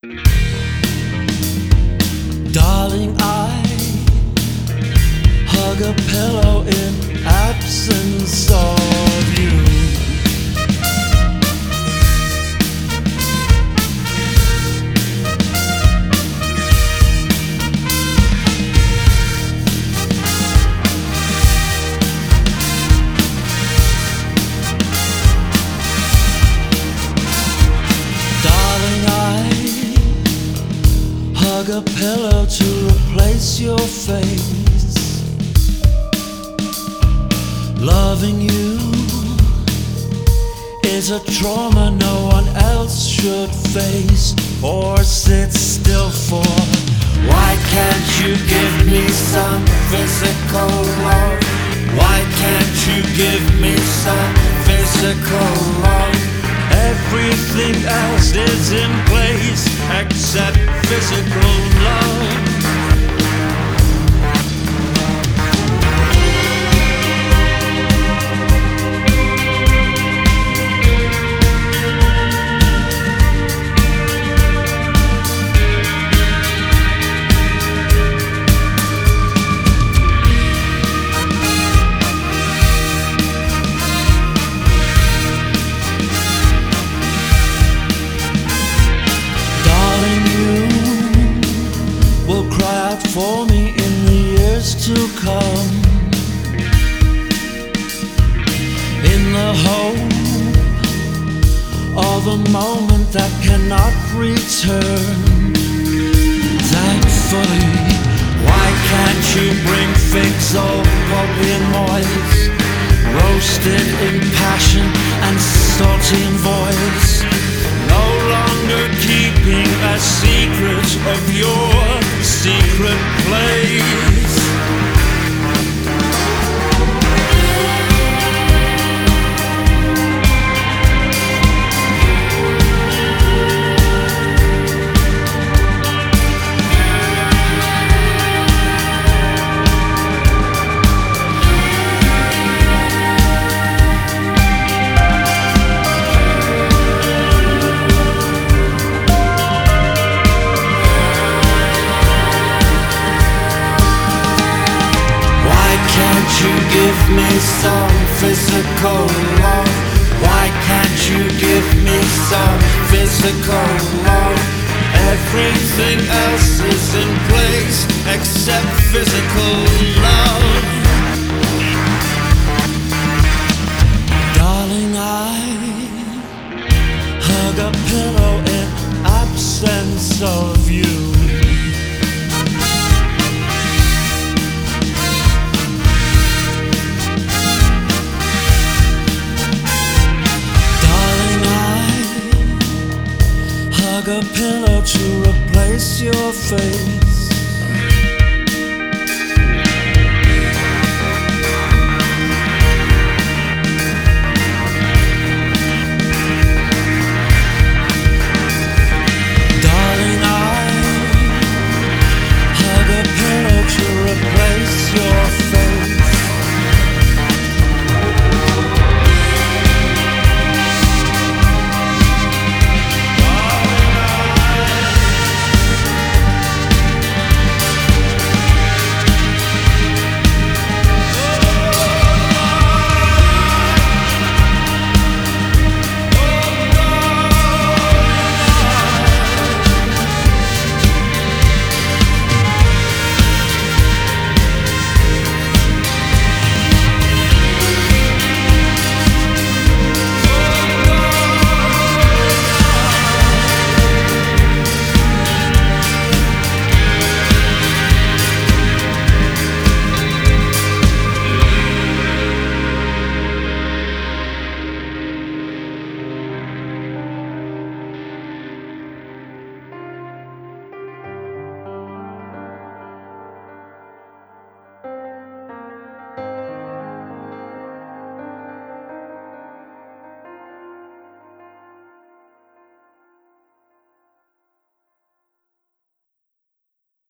Darling, I hug a pillow in absence of you. Darling, I hug a pillow to replace your face. Loving you is a trauma no one else should face or sit still for. Why can't you give me some physical love? Why can't you give me some physical love? Everything else is in place except physical love. For me in the years to come, in the hope of a moment that cannot return. Thankfully, why can't you bring things over in moist, roasted in passion and salty in voice, no longer keeping a secret of your secret place. You give me some physical love. Why can't you give me some physical love? Everything else is in place except physical love. Darling, I hug a pillow in absence of you. A pillow to replace your face.